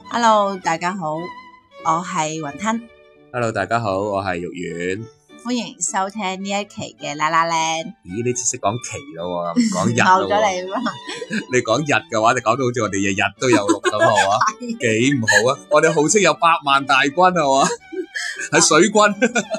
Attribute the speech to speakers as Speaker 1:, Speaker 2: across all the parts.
Speaker 1: Hello，大家好，我係雲吞。
Speaker 2: Hello，大家好，我係肉丸。
Speaker 1: 歡迎收聽呢一期嘅啦啦靚。
Speaker 2: 咦，你識講期咯，唔講日
Speaker 1: 漏
Speaker 2: 咯。
Speaker 1: 咗你嘛？
Speaker 2: 你講日嘅話，就講到好似我哋日日都有錄咁係嘛？幾唔好啊！我哋號稱有8萬大軍係嘛？係水軍。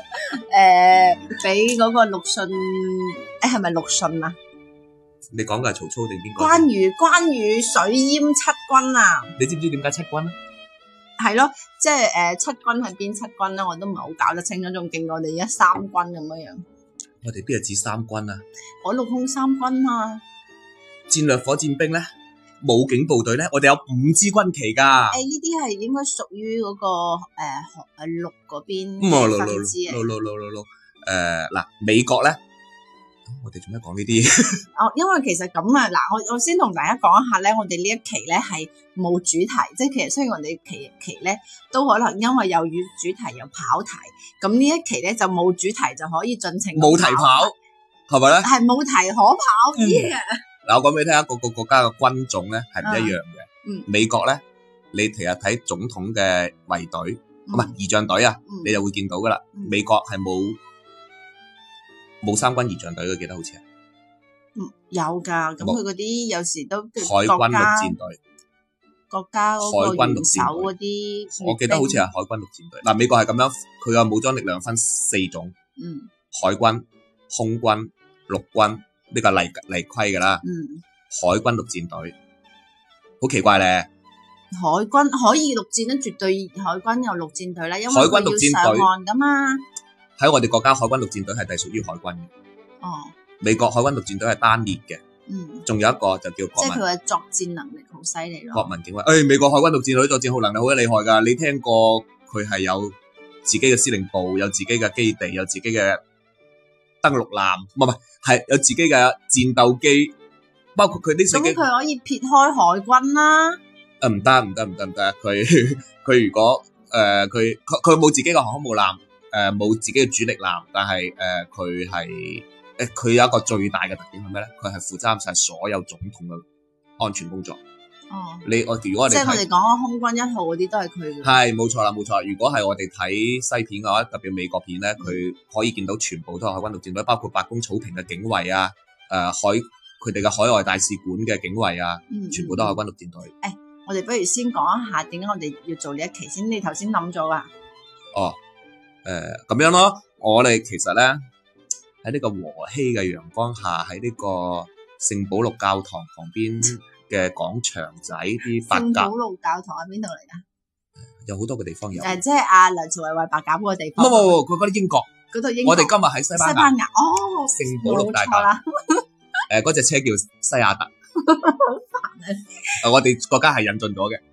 Speaker 1: 俾嗰個陸遜，係咪陸遜啊？
Speaker 2: 你講嘅係曹操定邊個？
Speaker 1: 關羽水淹七軍啊！
Speaker 2: 你知唔知點解七軍啊？
Speaker 1: 係咯，即係七軍係邊七軍咧？我都唔係好搞得清楚，仲勁過我哋而家三軍咁樣。
Speaker 2: 我哋邊係指三軍啊？
Speaker 1: 海陸空三軍啊！
Speaker 2: 戰略火箭兵咧，武警部隊咧，我哋有5支軍旗㗎。
Speaker 1: 呢啲係應該屬於嗰個陸嗰邊嘅分支啊。
Speaker 2: 嗱，美國咧。我哋做咩講呢啲？
Speaker 1: 因為其實咁啊，嗱，我先同大家講一下咧，我哋呢一期咧係冇主題，即係其實雖然我哋期咧都可能因為有主題有跑題，咁呢一期咧就冇主題就可以盡情
Speaker 2: 冇題跑，係咪咧？
Speaker 1: 係冇題可跑嘅。嗱，
Speaker 2: 我講俾你聽，各個國家嘅軍種咧係唔一樣嘅。美國咧，你其實睇總統嘅衛隊，唔係儀仗隊啊，你就會見到噶啦。美國係冇三軍儀仗隊嘅，記得好似係。
Speaker 1: 有噶，咁佢嗰啲有時都
Speaker 2: 海軍陸戰隊，
Speaker 1: 國家嗰個元首嗰啲，
Speaker 2: 我記得好似係海軍陸戰隊。嗱，美國係咁樣，佢嘅武裝力量分4種，海軍、空軍、陸軍，呢個例規噶啦。海軍陸戰隊，好奇怪咧。
Speaker 1: 海軍可以陸戰咧，絕對海軍有陸戰隊啦，因為
Speaker 2: 海軍陸戰隊
Speaker 1: 要上岸噶嘛。喺
Speaker 2: 我哋國家海軍陸戰隊係隸屬於海軍嘅。美國海軍陸戰隊係單列嘅。仲有一個就叫國民，
Speaker 1: 即係佢嘅作戰能力好犀利咯。
Speaker 2: 國民警衛，美國海軍陸戰隊作戰好能力好厲害噶。你聽過佢係有自己嘅司令部，有自己嘅基地，有自己嘅登陸艦，唔係有自己嘅戰鬥機，包括佢啲飛機。
Speaker 1: 咁佢可以撇開海軍啦。
Speaker 2: 唔得，佢如果佢冇自己嘅航空母艦。冇自己嘅主力艦，但係佢有一個最大嘅特點係咩咧？佢係負責晒所有總統嘅安全工作。如果我哋即係
Speaker 1: 我哋講嘅空軍1號嗰啲都係佢嘅。係
Speaker 2: 冇錯啦，冇錯。如果係我哋睇西片嘅話，特別美國片咧，佢可以見到全部都係海軍陸戰隊，包括白宮草坪嘅警衛啊，佢哋嘅海外大使館嘅警衛啊，全部都係海軍陸戰隊。
Speaker 1: 我哋不如先講一下點解我哋要做呢一期先。你頭先諗咗啊？
Speaker 2: 咁樣咯，我哋其實咧喺呢個和煦嘅陽光下，喺呢個聖保祿教堂旁邊嘅廣場仔啲白鴿。聖保祿教堂喺邊度嚟噶？有好多個地方有。即係阿梁朝偉餵白鴿嗰個地方。佢嗰啲英國。嗰度英國。我哋今日喺西班牙。聖保祿大教堂。嗰隻車叫西亞特。好煩啊！我哋國家係引進咗嘅。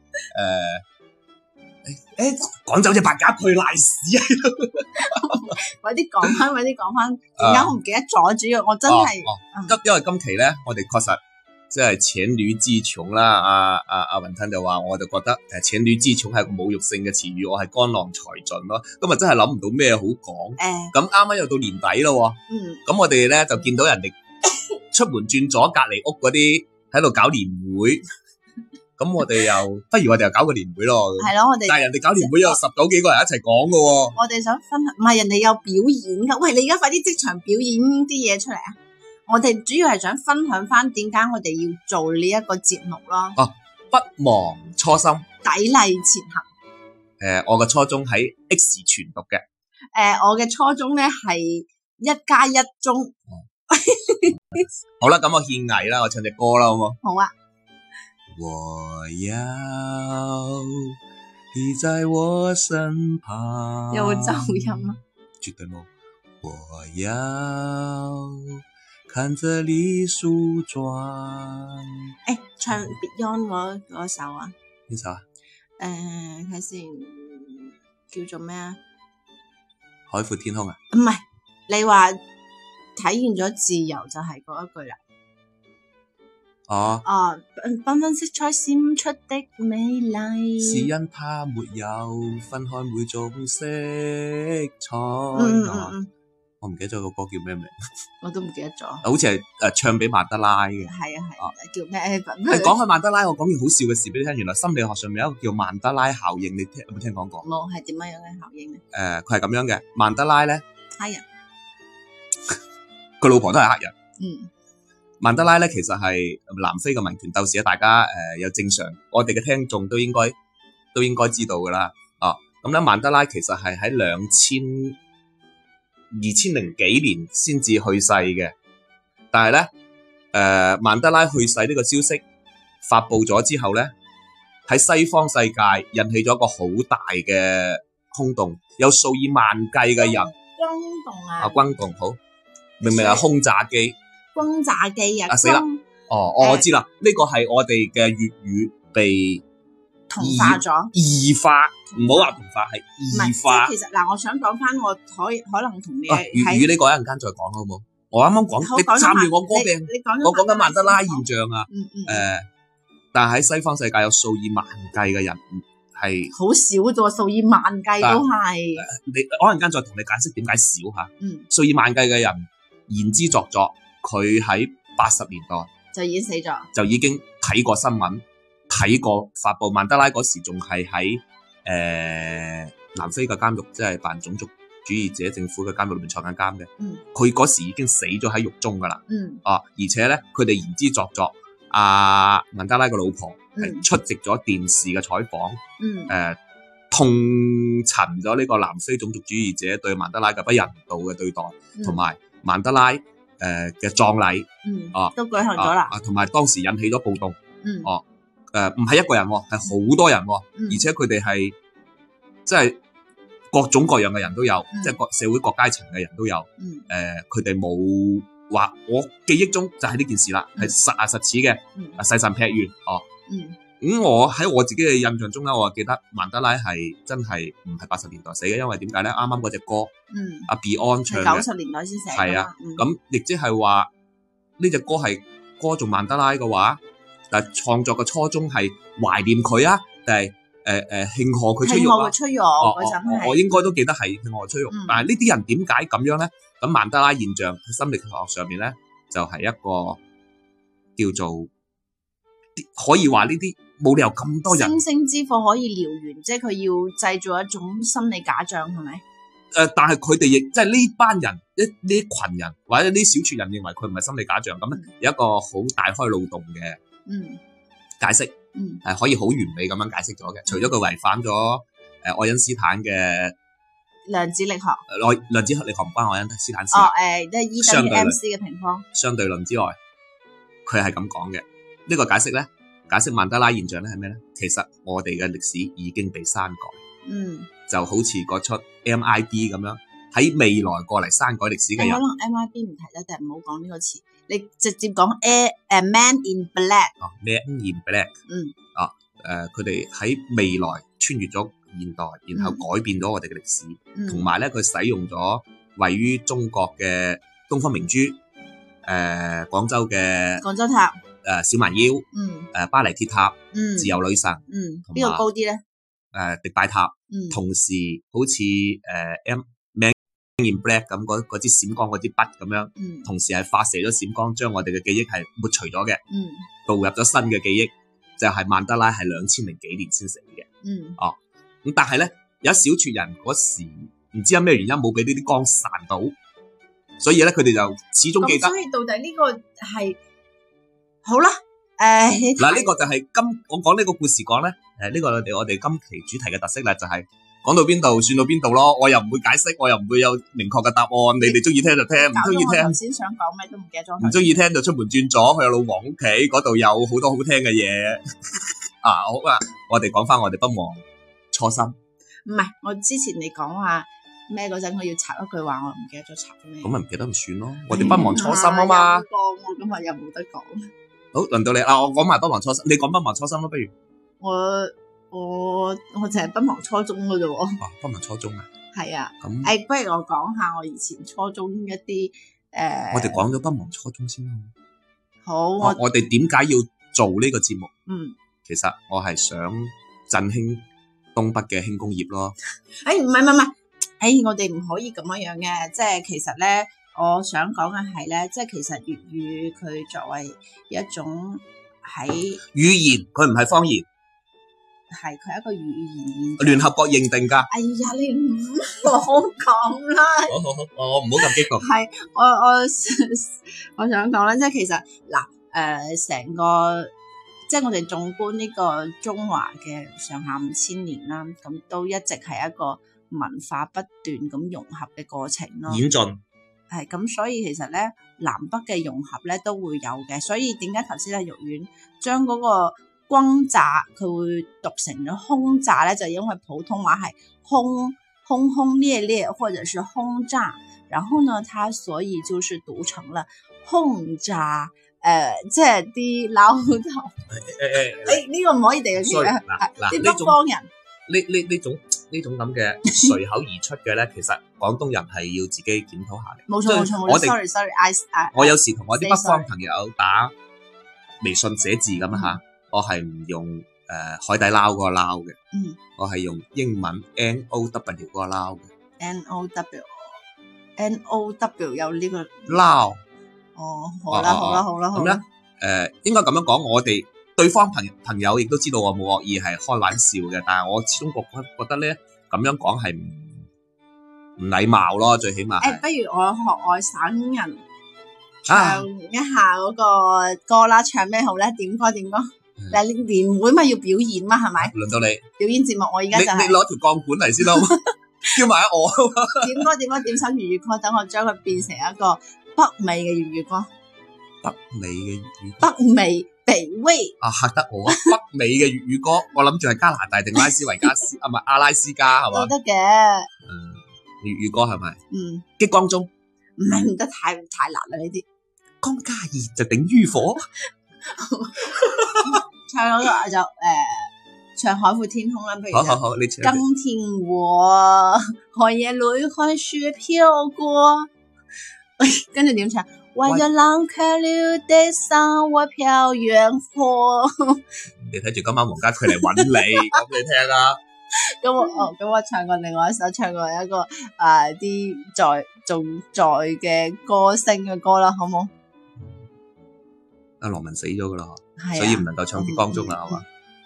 Speaker 2: 趕走隻白鴿佢賴屎啊！
Speaker 1: 快啲講翻，點解我唔記得咗？主要我真係，
Speaker 2: 因為今期咧，我哋確實即係黔驢之窮啦。阿雲吞就話，我就覺得黔驢之窮係個侮辱性嘅詞語，我係江郎才盡咯。今日真係諗唔到咩好講。咁啱啱又到年底咯。咁我哋咧就見到人哋出門轉左隔離屋嗰啲喺度搞年會。咁不如我哋又搞個年會咯。係咯，但係人哋搞年會有19幾個人一齊講噶。
Speaker 1: 我哋想分享，唔係人哋有表演噶。喂，你而家快啲即場表演啲嘢出嚟啊！我哋主要係想分享翻點解我哋要做呢一個節目咯。
Speaker 2: 不忘初心，
Speaker 1: 砥礪前行。
Speaker 2: 我嘅初中喺 X 全讀嘅。
Speaker 1: 我嘅初中咧係1+1中。
Speaker 2: 好啦，咁我獻藝啦，我唱隻歌啦，好冇？
Speaker 1: 好啊。
Speaker 2: 我要你在我身旁。
Speaker 1: 有冇走音啊？
Speaker 2: 絕對冇。我要看着你梳妝。
Speaker 1: 唱 Beyond 嗰首啊？
Speaker 2: 邊首啊？
Speaker 1: 睇先，叫做咩啊？
Speaker 2: 海闊天空啊？
Speaker 1: 唔係，你話體現咗自由就係嗰一句啦。繽紛色彩閃出的美麗，
Speaker 2: 是因它沒有分開每種色彩。 我唔記得咗個歌叫咩名，
Speaker 1: 我都唔記得咗。
Speaker 2: 好似係唱俾曼德拉嘅。
Speaker 1: 係啊，叫咩？
Speaker 2: 你講起曼德拉，我講件好笑嘅事俾你聽。原來心理學上面有一個叫曼德拉效應，你有冇聽講過？
Speaker 1: 冇，係點樣樣嘅效應咧？
Speaker 2: 佢係咁樣嘅。曼德拉咧，
Speaker 1: 黑人。
Speaker 2: 佢老婆都係黑人。
Speaker 1: 嗯。
Speaker 2: 曼德拉咧，其實係南非嘅民權鬥士啊！大家有正常，我哋嘅聽眾都應該知道噶啦。咁咧，曼德拉其實係喺2000幾年先至去世嘅，但係咧，曼德拉去世呢個消息發佈咗之後咧，喺西方世界引起咗一個好大嘅轟動，有數以萬計嘅人
Speaker 1: 轟動啊！
Speaker 2: 轟動好，明明係轟炸機。
Speaker 1: 轟炸機啊！
Speaker 2: 死啦！我知啦，呢個係我哋嘅粵語被
Speaker 1: 同化咗，
Speaker 2: 異化，唔好話同化，係異化。
Speaker 1: 其實嗱，我想講翻，我可能同你
Speaker 2: 粵語呢個一陣間再講好冇？我啱啱講，你參與我歌病，我講緊曼德拉現象啊。但係喺西方世界有數以萬計嘅人係
Speaker 1: 好少啫，數以萬計都係。
Speaker 2: 我一陣間再同你解釋點解少嚇。數以萬計嘅人言之鑿鑿。佢喺80年代
Speaker 1: 就已經死咗，
Speaker 2: 就已經睇過新聞，睇過發布。曼德拉嗰時仲係喺南非嘅監獄，即係扮種族主義者政府嘅監獄裏面坐緊監嘅。佢嗰時已經死咗喺獄中噶啦。而且咧，佢哋言之鑿鑿，曼德拉嘅老婆係出席咗電視嘅採訪，痛陳咗呢個南非種族主義者對曼德拉嘅不人道嘅對待，同埋曼德拉嘅葬禮，
Speaker 1: 都舉行咗啦，
Speaker 2: 同埋當時引起咗暴動，唔係一個人，係好多人，而且佢哋係即係各種各樣嘅人都有，即係各社會各階層嘅人都有，佢哋冇話，我記憶中就係呢件事啦，係實實似嘅，細神劈完，咁我喺我自己嘅印象中咧，我記得曼德拉係真係唔係80年代死嘅，因為點解咧？啱啱嗰隻歌，阿 Beyond 唱嘅
Speaker 1: 90年代先寫，
Speaker 2: 係啊，咁亦即係話呢隻歌係歌頌曼德拉嘅話，但係創作嘅初衷係懷念佢啊，定係慶賀佢出獄啊？
Speaker 1: 慶賀佢出獄嗰陣，
Speaker 2: 我應該都記得係慶賀佢出獄，但係呢啲人點解咁樣咧？咁曼德拉現象喺心理學上面咧，就係一個叫做可以話呢啲。冇理由咁多人，
Speaker 1: 星星之火可以燎原，即係佢要製造一種心理假象，係咪？
Speaker 2: 但係佢哋亦即係呢班人，呢群人或者呢小撮人認為佢唔係心理假象，咁咧有一個好大開腦洞嘅解釋，係可以好完美咁樣解釋咗嘅。除咗佢違反咗愛因斯坦嘅
Speaker 1: 量子力學，
Speaker 2: 量子力學唔關愛因斯坦事，
Speaker 1: 即係 E 等於 MC 嘅平方
Speaker 2: 相對論之外，佢係咁講嘅。呢個解釋咧。解釋曼德拉現象咧係咩咧？其實我哋嘅歷史已經被刪改，就好似嗰出 MIB 咁樣，喺未來過嚟刪改歷史嘅人。
Speaker 1: 可能 MIB 唔提得，但係唔好講呢個詞，你直接講Man in Black。
Speaker 2: Man in Black。佢哋喺未來穿越咗現代，然後改變咗我哋嘅歷史，同埋咧佢使用咗位於中國嘅東方明珠，廣州嘅
Speaker 1: 廣州塔。
Speaker 2: 小蠻腰，巴黎鐵塔，自由女神，
Speaker 1: 邊個高啲咧？
Speaker 2: 迪拜塔，同時好似Man in Black 咁嗰支閃光嗰支筆咁樣，同時係發射咗閃光，將我哋嘅記憶係抹除咗嘅，導入咗新嘅記憶，就係曼德拉係2000幾年先死嘅，咁但係咧有一小撮人嗰時唔知有咩原因冇俾呢啲光散到，所以咧佢哋就始終記得。
Speaker 1: 所以到底呢個係？好啦，
Speaker 2: 嗱呢個就係我講呢個故事講咧，呢個我哋今期主題嘅特色咧，就係講到邊度算到邊度咯。我又唔會解釋，我又唔會有明確嘅答案。你哋中意聽就聽，唔中意聽。
Speaker 1: 頭先想講咩都唔記得咗。
Speaker 2: 唔中意聽就出門轉左去老王屋企，嗰度有好多好聽嘅嘢。好啊，我哋講翻我哋不忘初心。
Speaker 1: 唔係，我之前你講話咩嗰陣，我要插一句話，我唔記得咗插咩。
Speaker 2: 咁咪唔記得唔算咯。我哋不忘初心啊嘛。
Speaker 1: 我今日又冇得講。
Speaker 2: 好，輪到你啦！我講埋不忘初心，你講不忘初心咯，不如。
Speaker 1: 我淨係不忘初中嘅啫喎。
Speaker 2: 不忘初中啊？
Speaker 1: 係啊。
Speaker 2: 咁
Speaker 1: 不如我講下我以前初中一啲
Speaker 2: 我哋講咗不忘初中先咯。
Speaker 1: 好，
Speaker 2: 我哋點解要做呢個節目？其實我係想振興東北嘅輕工業咯。
Speaker 1: 唔係， 我哋唔可以咁樣樣嘅，即係其實咧，我想講嘅係咧，即係其實粵語佢作為一種喺
Speaker 2: 語言，佢唔係方言，
Speaker 1: 係佢係一個語言
Speaker 2: 聯合國認定㗎。
Speaker 1: 哎呀，你唔好講啦。
Speaker 2: 好，我唔好咁激動。
Speaker 1: 係我想講咧，即係其實嗱成個即係我哋縱觀呢個中華嘅上下5000年啦，咁都一直係一個文化不斷咁融合嘅過程咯。
Speaker 2: 演進
Speaker 1: 係咁，所以其實咧南北嘅融合咧都會有嘅。所以點解頭先阿玉婉將嗰個轟炸佢會讀成咗轟炸咧，就因為普通話係轟烈烈，或者是轟炸，然後呢，它所以就是讀成了轟炸。即係啲撈頭。呢個唔可以地嘅詞啊！啲北方人
Speaker 2: 呢種咁嘅隨口而出嘅咧，其實廣東人係要自己檢討下嘅。
Speaker 1: 冇錯，sorry，
Speaker 2: 我有時同我啲北方朋友打微信寫字咁嚇，我係唔用海底撈嗰個撈嘅，我係用英文 NOW 嗰個撈嘅。NOW 有呢個
Speaker 1: 撈。哦，好啦。
Speaker 2: 咁咧，應該咁樣講，我哋對方朋友亦都知道我冇惡意，係開玩笑嘅。但係我始終覺得咧，咁樣講係唔禮貌咯，最起碼。
Speaker 1: 不如我學外省人唱一下嗰個歌啦，唱咩好咧？點歌？嗱，年會咪要表演嘛？係咪？
Speaker 2: 輪到你
Speaker 1: 表演節目，我而家就
Speaker 2: 你攞條鋼管嚟先咯，叫埋我。
Speaker 1: 點首粵語歌，等我將佢變成一個北美嘅粵語歌。
Speaker 2: 北美嘅粵語歌。
Speaker 1: 北美北威。
Speaker 2: 嚇得我啊！北美嘅粵語歌，我諗住係加拿大定拉斯維加斯啊，唔係阿拉斯加係嘛？
Speaker 1: 都得嘅。
Speaker 2: 粵語歌係咪？激光中。
Speaker 1: 唔係，唔得，太辣啦呢啲。
Speaker 2: 光加熱就等於火。
Speaker 1: 唱嗰個就唱海闊天空啦，不如
Speaker 2: 好，你唱。
Speaker 1: 今天我寒夜裏看雪飄過，跟住點唱？為咗冷卻了的生活漂洋過。
Speaker 2: 你睇住今晚黃家駒嚟揾你，講俾你聽啦。
Speaker 1: 咁我唱過另外一首，唱過一個啲仲在嘅歌星嘅歌啦，好冇？
Speaker 2: 阿羅文死咗噶啦，所以唔能夠唱激光中啦，係嘛？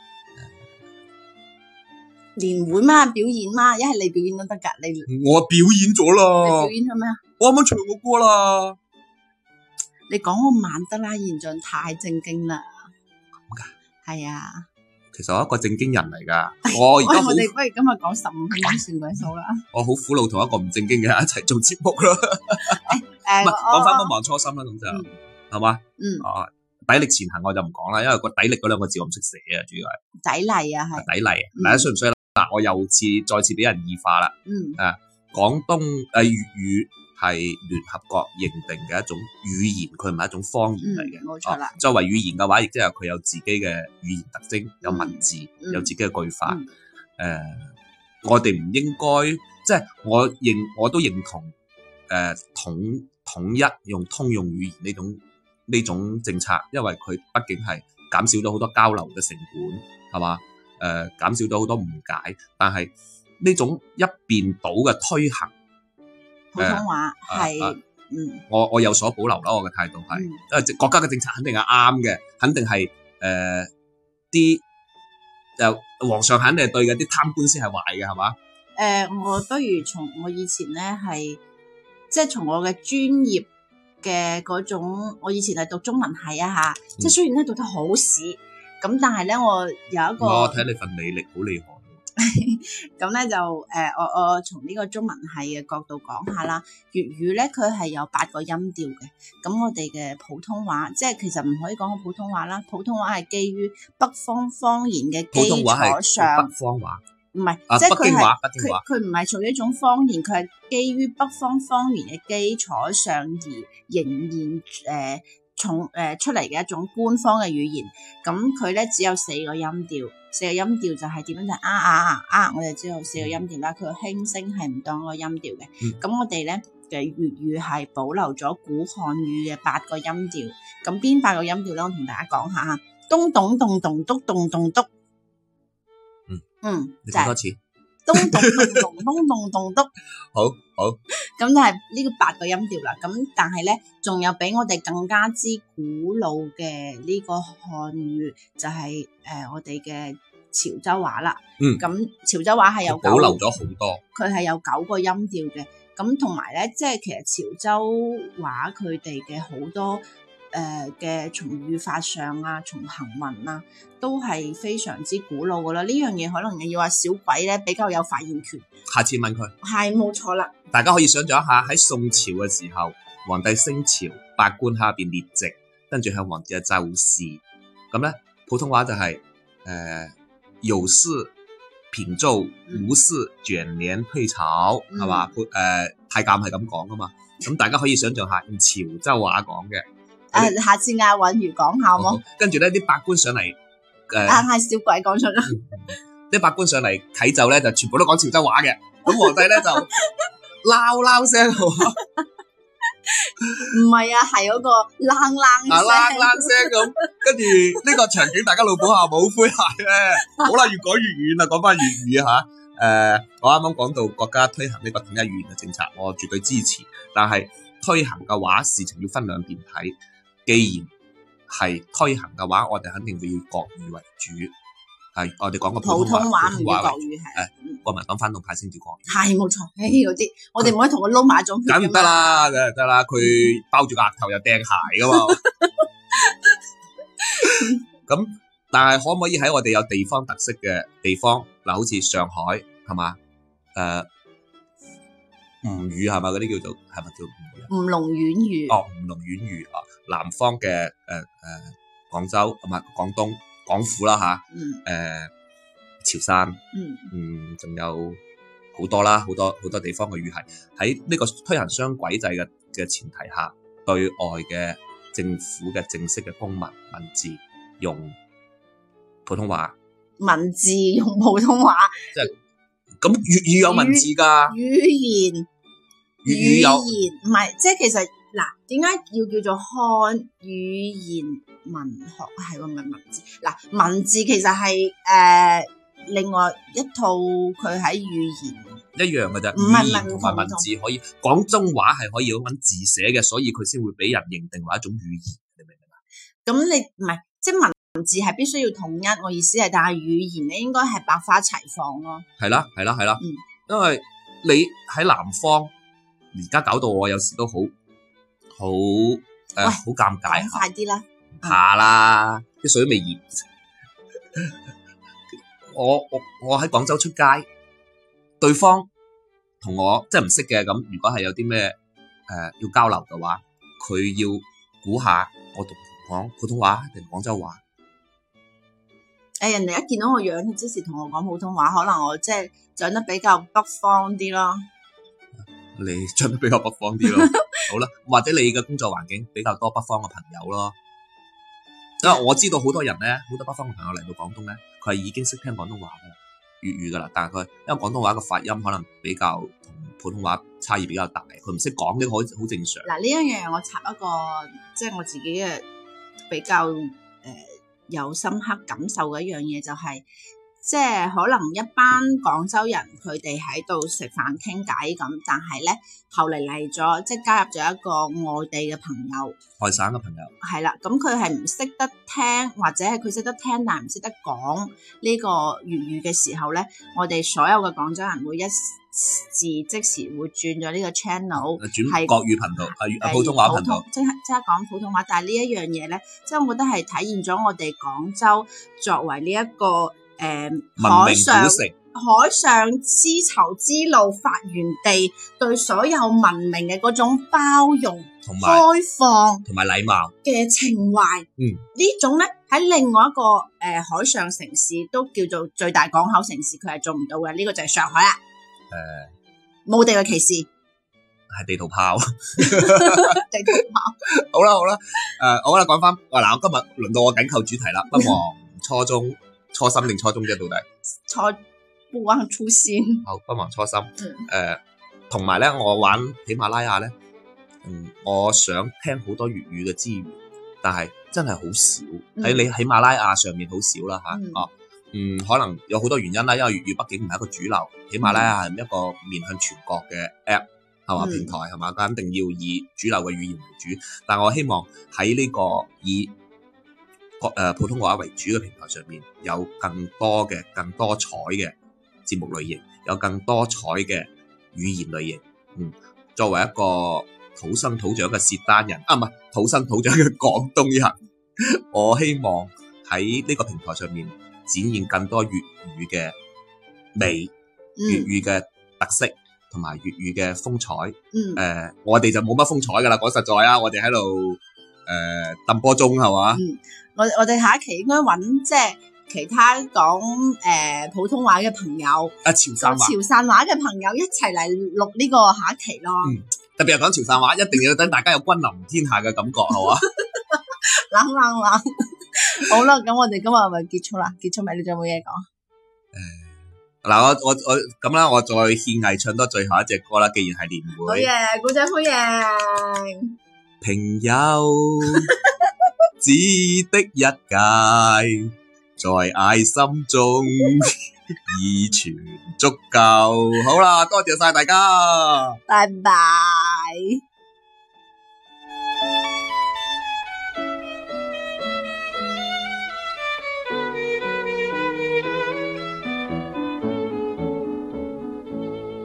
Speaker 1: 年會嘛，表演嘛，一係你表演都得噶，
Speaker 2: 我表演咗啦。
Speaker 1: 你表演咗咩啊？
Speaker 2: 我啱啱唱過歌啦。
Speaker 1: 你講我慢得啦，現在太正經啦。
Speaker 2: 咁噶？
Speaker 1: 係啊。
Speaker 2: 其實我一個正經人嚟噶，我
Speaker 1: 哋不如今日講15分鐘算鬼數啦。我
Speaker 2: 好苦惱同一個唔正經嘅人一齊做節目啦。唔係講翻不忘初心啦，咁就係嘛？砥礪前行我就唔講啦，因為個砥礪嗰兩個字我唔識寫啊，主要係。砥礪啊，係。砥礪，大家衰唔衰啦？嗱，我又再次俾人異化啦。廣東粵語係聯合國認定嘅一種語言，佢唔係一種方言嚟嘅。冇錯啦。作為語言嘅話，亦即係佢有自己嘅語言特徵，有文字，有自己嘅句法。我哋唔應該，即係我都認同統一用通用語言呢種政策，因為佢畢竟係減少咗好多交流嘅成本，係嘛？減少咗好多誤解，但係呢種一邊倒嘅推行，
Speaker 1: 普通話係
Speaker 2: 我有所保留啦。我嘅態度係，因為國家嘅政策肯定係啱嘅，肯定係皇上肯定係對嘅，啲貪官先係壞嘅，係嘛？
Speaker 1: 我不如從我以前咧係，即係從我嘅專業嘅嗰種，我以前係讀中文系啊嚇，即係雖然咧讀得好屎，咁但係咧我有一個，
Speaker 2: 我睇你份履歷好厲害。
Speaker 1: 咁咧就我從呢個中文系嘅角度講下啦，粵語咧佢係有8個音調嘅，咁我哋嘅普通話，即係其實唔可以講個普通話啦，普通話係基於北方方言嘅基礎上，
Speaker 2: 北方話
Speaker 1: 唔係，即係佢唔係屬於一種方言，佢係基於北方方言嘅基礎上而仍然出嚟嘅一種官方嘅語言，咁佢咧只有4個音調，4個音調就係點樣就我哋知道4個音調啦，佢個輕聲係唔當個音調嘅，咁我哋咧嘅粵語係保留咗古漢語嘅8個音調，咁邊8個音調咧？我同大家講下嚇，咚咚咚咚咚咚咚咚，
Speaker 2: 你講多次，
Speaker 1: 咚咚咚咚咚咚咚咚。
Speaker 2: 好，
Speaker 1: 咁就係呢個8個音調啦。咁但係咧，仲有比我哋更加之古老嘅呢個漢語，就係我哋嘅潮州話啦。咁潮州話係有
Speaker 2: 保留咗好多，
Speaker 1: 佢係有9個音調嘅。咁同埋咧，即係其實潮州話佢哋嘅好多嘅從語法上啊，從行文啊，都係非常之古老噶啦。呢樣嘢可能你要話小鬼咧比較有發言權。
Speaker 2: 下次問佢。
Speaker 1: 係冇錯啦。
Speaker 2: 大家可以想象一下喺宋朝嘅時候，皇帝升朝，八官喺下邊列席，跟住向皇帝嘅奏事。咁咧普通話就係有事品奏，無事捲簾退朝，係嘛？太監係咁講噶嘛。咁大家可以想象下用潮州話講嘅。
Speaker 1: 下次嗌允如講下好冇？
Speaker 2: 跟住咧啲百官上嚟，
Speaker 1: 嗌小鬼講出啦。
Speaker 2: 啲百官上嚟啟奏咧，就全部都講潮州話嘅。咁皇帝咧就撈聲，
Speaker 1: 唔係啊，係嗰個啷啷
Speaker 2: 聲咁。跟住呢個場景，大家腦補下冇詼諧咧。好啦，越講越遠啦，講翻粵語吓。我啱啱講到國家推行呢個統一語言嘅政策，我絕對支持。但係推行嘅話，事情要分兩邊睇。既然係推行嘅話，我哋肯定會以國語為主。我哋講個
Speaker 1: 普通話唔要國語
Speaker 2: 係。國民黨反動派先至國語。
Speaker 1: 係冇錯，嗰啲我哋唔可以同佢撈埋一種。
Speaker 2: 梗唔得啦，得啦，佢包住個額頭又掟鞋噶嘛。咁，但係可唔可以喺我哋有地方特色嘅地方，嗱，好似上海係嘛？吳語係嘛？嗰啲叫做係咪叫吳語？
Speaker 1: 吳龍縣語。
Speaker 2: 哦，吳龍縣語啊，南方嘅廣州同埋廣東廣府啦吓。潮汕。仲有好多啦，好多地方嘅語系喺呢個推行雙軌制嘅前提下，對外嘅政府嘅正式嘅公文文字用普通話，
Speaker 1: 文字用普通話，
Speaker 2: 即係咁粵語有文字㗎，
Speaker 1: 語言
Speaker 2: 有
Speaker 1: 唔係，即係其實嗱，點解要叫做漢語言文學係喎？唔係文字嗱，文字其實係另外一套佢喺語言
Speaker 2: 一樣嘅啫，
Speaker 1: 語言
Speaker 2: 同埋文字可以，廣州話係可以用文字寫嘅，所以佢先會俾人認定為一種語言，你明唔明啊？
Speaker 1: 咁你唔係即係文字係必須要統一，我意思係，但係語言咧應該係百花齊放咯。
Speaker 2: 係啦，因為你喺南方而家搞到我有時都好尷尬。
Speaker 1: 快啲啦，
Speaker 2: 怕啦，啲水都未熱。我喺廣州出街，對方同我即係唔識嘅，咁如果係有啲咩要交流嘅話，佢要估下我同講普通話定廣州話。
Speaker 1: 人哋一見到我樣，佢即時同我講普通話，可能我即係長得比較北方啲咯。
Speaker 2: 你長得比較北方啲咯，好啦，或者你嘅工作環境比較多北方嘅朋友咯。因為我知道好多人咧，好多北方嘅朋友嚟到廣東咧，佢係已經識聽廣東話噶啦，粵語噶啦，但係佢因為廣東話嘅發音可能比較同普通話差異比較大，佢唔識講呢個好正常。
Speaker 1: 嗱，呢一樣我插一個，即係我自己嘅比較有深刻感受嘅一樣嘢，就係即係可能一班廣州人佢哋喺度食飯傾偈咁，但係咧後嚟嚟咗，即係加入咗一個外地嘅朋友，
Speaker 2: 外省嘅朋友
Speaker 1: 係啦，咁佢係唔識得聽，或者係佢識得聽但係唔識得講呢個粵語嘅時候咧，我哋所有嘅廣州人會一字即時會轉咗呢個 channel，
Speaker 2: 轉國語頻道，普通話頻道，
Speaker 1: 即刻講普通話。但係呢一樣嘢咧，即係我覺得係體現咗我哋廣州作為呢一個海上絲綢之路發源地，對所有文明嘅嗰種包容、開放
Speaker 2: 同埋禮貌
Speaker 1: 嘅情懷。呢種咧喺另外一個海上城市都叫做最大港口城市，佢係做唔到嘅。呢個就係上海啦。冇地域歧視，
Speaker 2: 係地圖炮。
Speaker 1: 地圖炮。
Speaker 2: 好啦，好啦，講翻嗱，我今日輪到我緊扣主題啦，不忘初中。初心定初中啫，到底？
Speaker 1: 不忘初心。
Speaker 2: 好，不忘初心。同埋咧，我玩喜馬拉雅咧，我想聽好多粵語嘅資源，但係真係好少喺你喜馬拉雅上面好少啦吓。 可能有好多原因啦，因為粵語畢竟唔係一個主流，起碼咧係一個面向全國嘅 app 係嘛平台係嘛，肯定要以主流嘅語言為主。但我希望喺呢個以普通話為主嘅平台上面，有更多彩嘅節目類型，有更多彩嘅語言類型。作為一個土生土長嘅契丹人，唔係土生土長嘅廣東人，我希望喺呢個平台上面展現更多粵語嘅美、粵語嘅特色同埋粵語嘅風采。我哋就冇乜風采噶啦，講實在啊，我哋喺度揼波鐘係嘛。
Speaker 1: 我哋下一期應該揾即係其他講普通話嘅朋友，
Speaker 2: 潮汕
Speaker 1: 話嘅朋友一齊嚟錄呢個下一期咯。
Speaker 2: 特別係講潮汕話，一定要等大家有君臨天下嘅感覺，係嘛？
Speaker 1: 冷。好啦，咁我哋今日咪結束啦，結束未？你仲有冇嘢講？
Speaker 2: 嗱，我咁啦，我再獻藝唱多最後一隻歌啦。既然係年會，
Speaker 1: 好嘢，鼓掌歡迎。
Speaker 2: 平友只的一屆，在愛心中已全足夠。好啦，多謝晒大家，
Speaker 1: 拜拜。